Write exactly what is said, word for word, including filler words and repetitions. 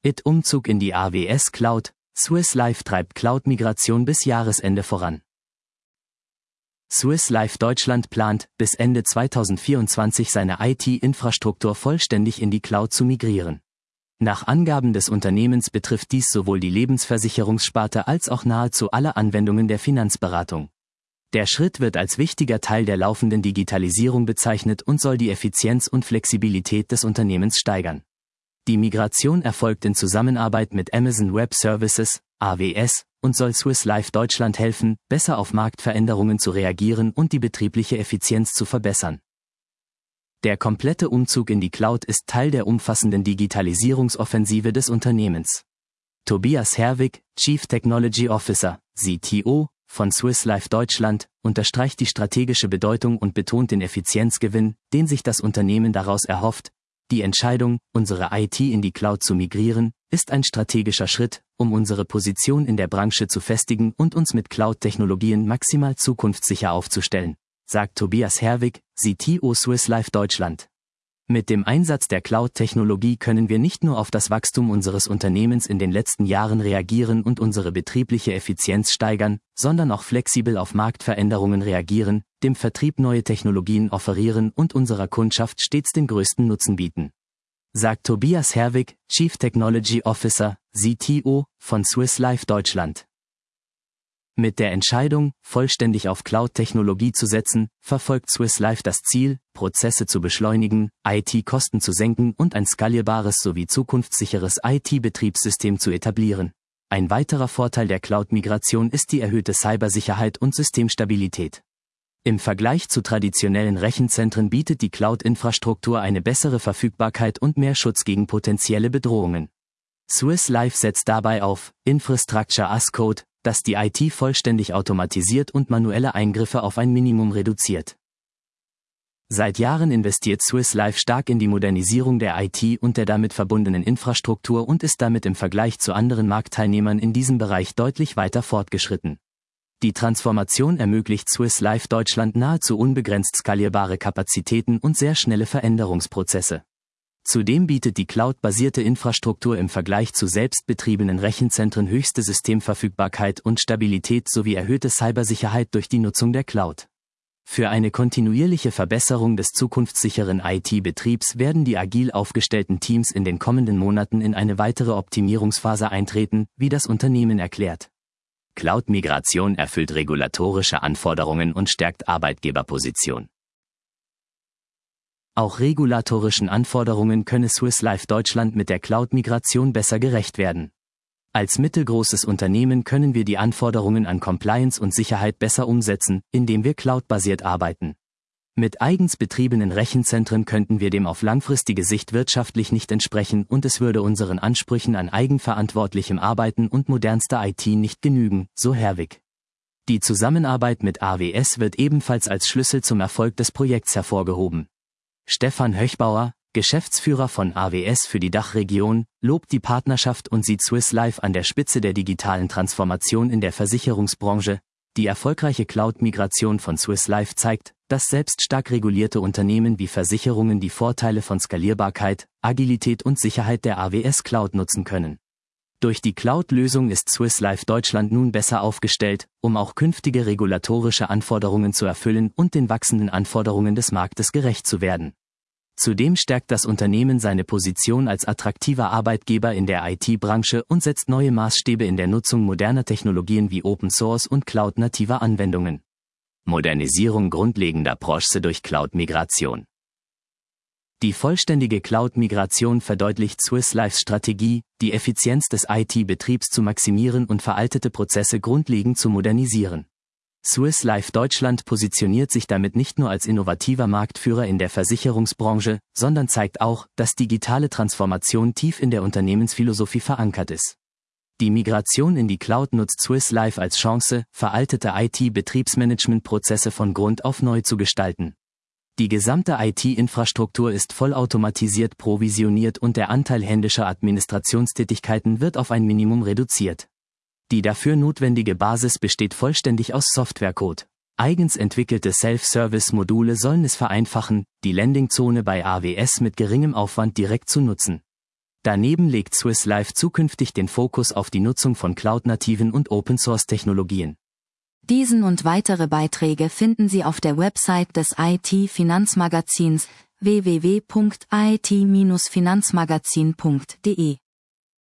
It-Umzug in die A W S Cloud. Swiss Life treibt Cloud-Migration bis Jahresende voran. Swiss Life Deutschland plant, bis Ende zweitausendvierundzwanzig seine I T-Infrastruktur vollständig in die Cloud zu migrieren. Nach Angaben des Unternehmens betrifft dies sowohl die Lebensversicherungssparte als auch nahezu alle Anwendungen der Finanzberatung. Der Schritt wird als wichtiger Teil der laufenden Digitalisierung bezeichnet und soll die Effizienz und Flexibilität des Unternehmens steigern. Die Migration erfolgt in Zusammenarbeit mit Amazon Web Services, A W S, und soll Swiss Life Deutschland helfen, besser auf Marktveränderungen zu reagieren und die betriebliche Effizienz zu verbessern. Der komplette Umzug in die Cloud ist Teil der umfassenden Digitalisierungsoffensive des Unternehmens. Tobias Herwig, Chief Technology Officer, C T O, von Swiss Life Deutschland, unterstreicht die strategische Bedeutung und betont den Effizienzgewinn, den sich das Unternehmen daraus erhofft. Die Entscheidung, unsere I T in die Cloud zu migrieren, ist ein strategischer Schritt, um unsere Position in der Branche zu festigen und uns mit Cloud-Technologien maximal zukunftssicher aufzustellen, sagt Tobias Herwig, C T O Swiss Life Deutschland. Mit dem Einsatz der Cloud-Technologie können wir nicht nur auf das Wachstum unseres Unternehmens in den letzten Jahren reagieren und unsere betriebliche Effizienz steigern, sondern auch flexibel auf Marktveränderungen reagieren, dem Vertrieb neue Technologien offerieren und unserer Kundschaft stets den größten Nutzen bieten, sagt Tobias Herwig, Chief Technology Officer, C T O, von Swiss Life Deutschland. Mit der Entscheidung, vollständig auf Cloud-Technologie zu setzen, verfolgt Swiss Life das Ziel, Prozesse zu beschleunigen, I T-Kosten zu senken und ein skalierbares sowie zukunftssicheres I T-Betriebssystem zu etablieren. Ein weiterer Vorteil der Cloud-Migration ist die erhöhte Cybersicherheit und Systemstabilität. Im Vergleich zu traditionellen Rechenzentren bietet die Cloud-Infrastruktur eine bessere Verfügbarkeit und mehr Schutz gegen potenzielle Bedrohungen. Swiss Life setzt dabei auf Infrastructure as Code, das die I T vollständig automatisiert und manuelle Eingriffe auf ein Minimum reduziert. Seit Jahren investiert Swiss Life stark in die Modernisierung der I T und der damit verbundenen Infrastruktur und ist damit im Vergleich zu anderen Marktteilnehmern in diesem Bereich deutlich weiter fortgeschritten. Die Transformation ermöglicht Swiss Life Deutschland nahezu unbegrenzt skalierbare Kapazitäten und sehr schnelle Veränderungsprozesse. Zudem bietet die cloud-basierte Infrastruktur im Vergleich zu selbstbetriebenen Rechenzentren höchste Systemverfügbarkeit und Stabilität sowie erhöhte Cybersicherheit durch die Nutzung der Cloud. Für eine kontinuierliche Verbesserung des zukunftssicheren I T-Betriebs werden die agil aufgestellten Teams in den kommenden Monaten in eine weitere Optimierungsphase eintreten, wie das Unternehmen erklärt. Cloud-Migration erfüllt regulatorische Anforderungen und stärkt Arbeitgeberposition. Auch regulatorischen Anforderungen könne Swiss Life Deutschland mit der Cloud-Migration besser gerecht werden. Als mittelgroßes Unternehmen können wir die Anforderungen an Compliance und Sicherheit besser umsetzen, indem wir cloudbasiert arbeiten. Mit eigens betriebenen Rechenzentren könnten wir dem auf langfristige Sicht wirtschaftlich nicht entsprechen und es würde unseren Ansprüchen an eigenverantwortlichem Arbeiten und modernster I T nicht genügen, so Herwig. Die Zusammenarbeit mit A W S wird ebenfalls als Schlüssel zum Erfolg des Projekts hervorgehoben. Stefan Höchbauer, Geschäftsführer von A W S für die Dachregion, lobt die Partnerschaft und sieht Swiss Life an der Spitze der digitalen Transformation in der Versicherungsbranche. Die erfolgreiche Cloud-Migration von Swiss Life zeigt, dass selbst stark regulierte Unternehmen wie Versicherungen die Vorteile von Skalierbarkeit, Agilität und Sicherheit der A W S Cloud nutzen können. Durch die Cloud-Lösung ist Swiss Life Deutschland nun besser aufgestellt, um auch künftige regulatorische Anforderungen zu erfüllen und den wachsenden Anforderungen des Marktes gerecht zu werden. Zudem stärkt das Unternehmen seine Position als attraktiver Arbeitgeber in der I T-Branche und setzt neue Maßstäbe in der Nutzung moderner Technologien wie Open Source und Cloud-nativer Anwendungen. Modernisierung grundlegender Prozesse durch Cloud-Migration. Die vollständige Cloud-Migration verdeutlicht Swiss Lifes Strategie, die Effizienz des I T-Betriebs zu maximieren und veraltete Prozesse grundlegend zu modernisieren. Swiss Life Deutschland positioniert sich damit nicht nur als innovativer Marktführer in der Versicherungsbranche, sondern zeigt auch, dass digitale Transformation tief in der Unternehmensphilosophie verankert ist. Die Migration in die Cloud nutzt Swiss Life als Chance, veraltete I T-Betriebsmanagementprozesse von Grund auf neu zu gestalten. Die gesamte I T-Infrastruktur ist vollautomatisiert provisioniert und der Anteil händischer Administrationstätigkeiten wird auf ein Minimum reduziert. Die dafür notwendige Basis besteht vollständig aus Softwarecode. Eigens entwickelte Self-Service-Module sollen es vereinfachen, die Landingzone bei A W S mit geringem Aufwand direkt zu nutzen. Daneben legt Swiss Life zukünftig den Fokus auf die Nutzung von Cloud-nativen und Open-Source-Technologien. Diesen und weitere Beiträge finden Sie auf der Website des I T-Finanzmagazins w w w punkt i t Bindestrich finanzmagazin punkt d e.